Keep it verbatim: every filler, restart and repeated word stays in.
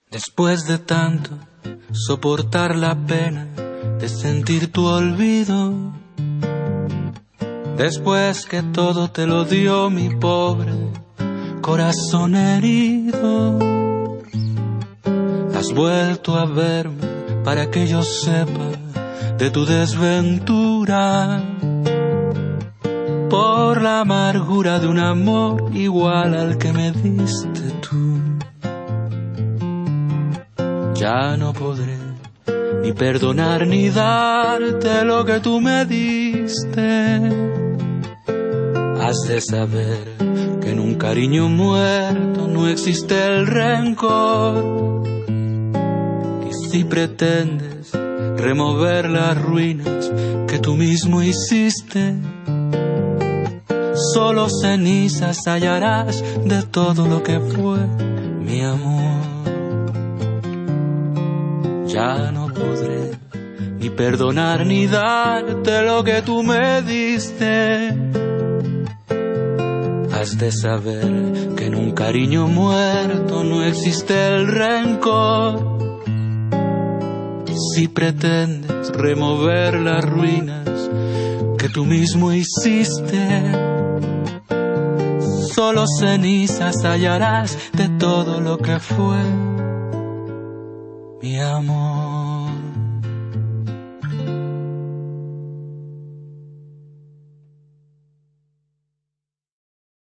Después de tanto soportar la pena de sentir tu olvido, después que todo te lo dio mi pobre corazón herido, has vuelto a verme para que yo sepa de tu desventura, por la amargura de un amor igual al que me diste tú. Ya no podré ni perdonar ni darte lo que tú me diste. Has de saber que en un cariño muerto no existe el rencor. Y si pretendes remover las ruinas que tú mismo hiciste, solo cenizas hallarás de todo lo que fue mi amor. Ya no podré ni perdonar ni darte lo que tú me diste. Has de saber que en un cariño muerto no existe el rencor. Si pretendes remover las ruinas que tú mismo hiciste, solo cenizas hallarás de todo lo que fue mi amor.